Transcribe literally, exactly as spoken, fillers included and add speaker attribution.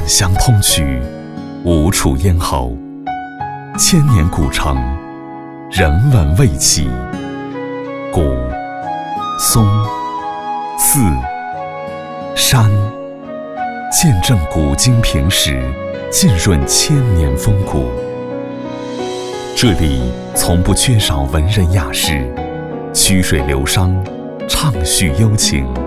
Speaker 1: 乡通衢，吴楚咽喉，千年古城，人文味起。古、松、寺、山，见证古今平时，浸润千年风骨。这里从不缺少文人雅士，曲水流觞，畅叙幽情。